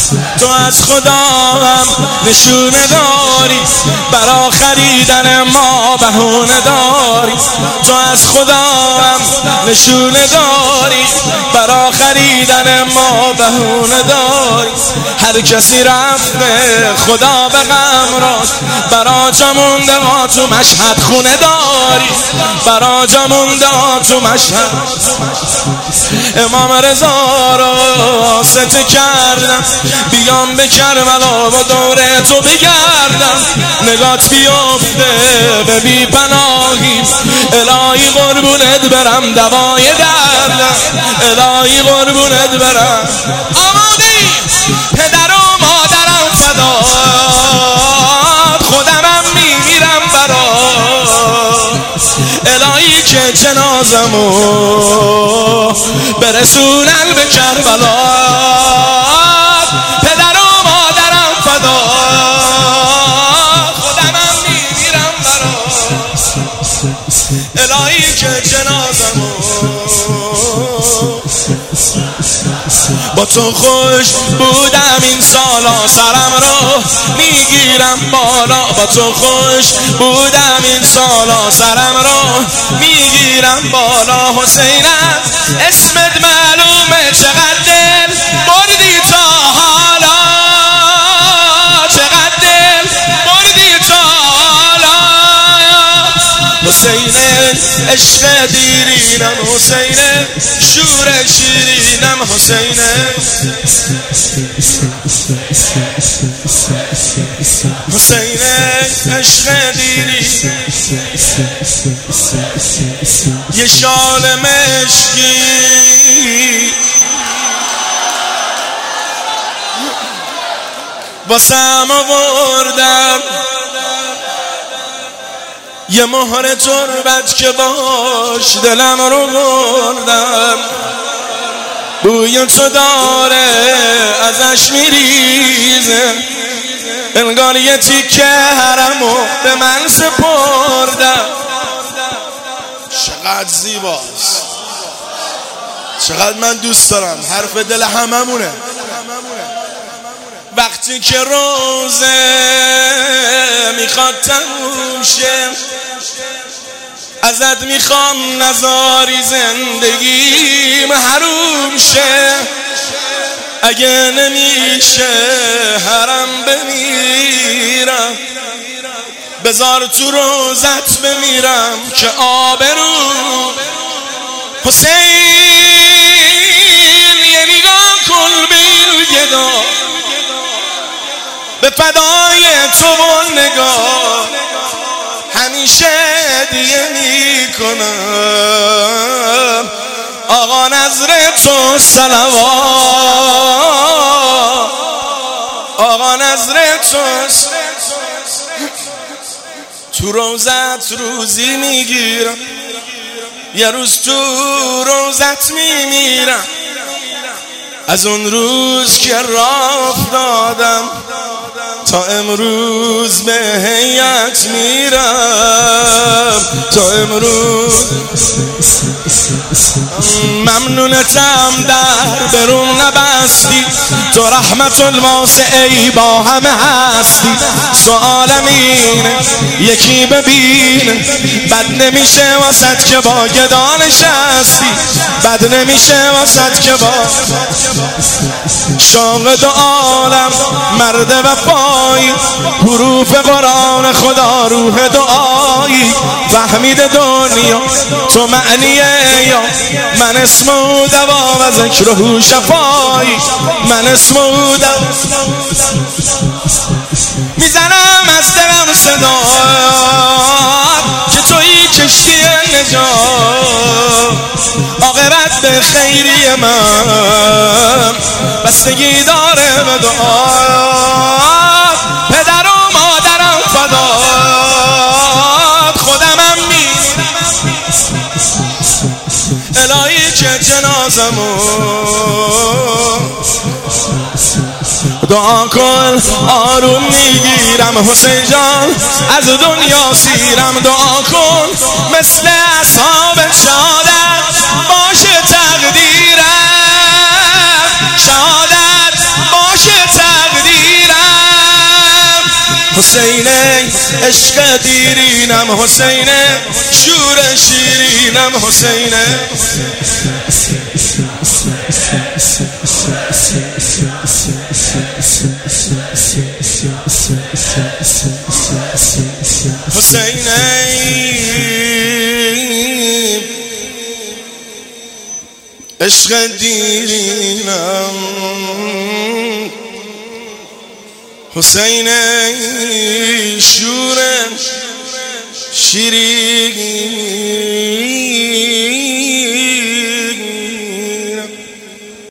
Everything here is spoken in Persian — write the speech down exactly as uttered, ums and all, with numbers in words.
تو از خدا هم نشونه داری، برا خریدن ما بهونه داری. تو از خدا هم نشونه داری، برا خریدن ما بهونه داری. هر کسی رفته خدا به غم راست، برا جا مونده ما تو مشهد خونه داری، برا جا مونده ما تو مشهد. امام رضا را واسطه کردم بیام به کربلا و دوره تو بگردم، نگات بیفته به بی پناهی. الهی قربونت برم دوای دردم، الهی قربونت برم. آماده‌ای پدر و مادرم فدات، خودمم میمیرم برات. الهی که جنازمو برسونن به کربلا، پدر و مادرم فدات، خودمم میمیرم برات. الهی که جنازمو با تو خوش بودم این سالا، سرم رو میگیرم بالا. با تو خوش بودم این سالا، سرم رو میگیرم بالا. حسینم اسمت معلومه، چقدر دل بردی تا حالا، چقدر دل بردی تا حالا. حسین عشق دیرینم، حسین شور شیرینم، حسین حسین عشق دیری. یه شال مشکی واسم آوردم، یه مهر تربت که باش دلم رو بردم. بوی تو داره ازش میریزه، انگار یه تیکه حرمو به من سپردم. چقدر زیباست، چقدر من دوست دارم. حرف دل هممونه. وقتی که روزه میخواد تموم شه، ازت میخوام نذاری زندگیم حروم شه. اگه نمیشه حرم بمیرم، بذار تو روزت بمیرم که آبرو. حسین یه نگاه کن بیل گدا، به فدای تو و نگاه همیشه دیگه میکنم. آقا نظر تو صلوات، آقا نظر تو. تو روزت روزی میگیرم، یه روز تو روزت میمیرم. از اون روز که راه افتادم تا امروز به هیئت میرم، تا امروز. ممنونتم در برون نبستی، تو رحمت الواسعی با همه هستی. سوالم اینه یکی ببین، بد نمیشه واسد که با گدا نشستی، بد نمیشه واسد که با شاق دو عالم مرد وفایی. حروف قرآن خدا روح دعایی، فهمید دنیا تو معنیه یا من اسم و دوا و ذکر و شفایی. من اسم و دوا میزنم از دلم صدا که توی کشتی نجات. عاقبت به خیری من بستگی داره به دعات. پدر و مادرم فدات، خودمم میمیرم. الهی که جنازمو دعا کن آروم میگیرم. حسین جان از دنیا سیرم، دعا کن مثل اصحاب شهادت باشه تقدیرم، شهادت باشه تقدیرم. حسینه عشق دیرینم حسینه شور شیرینم حسینه حسینه عشق دیرینم حسینه شور شیرین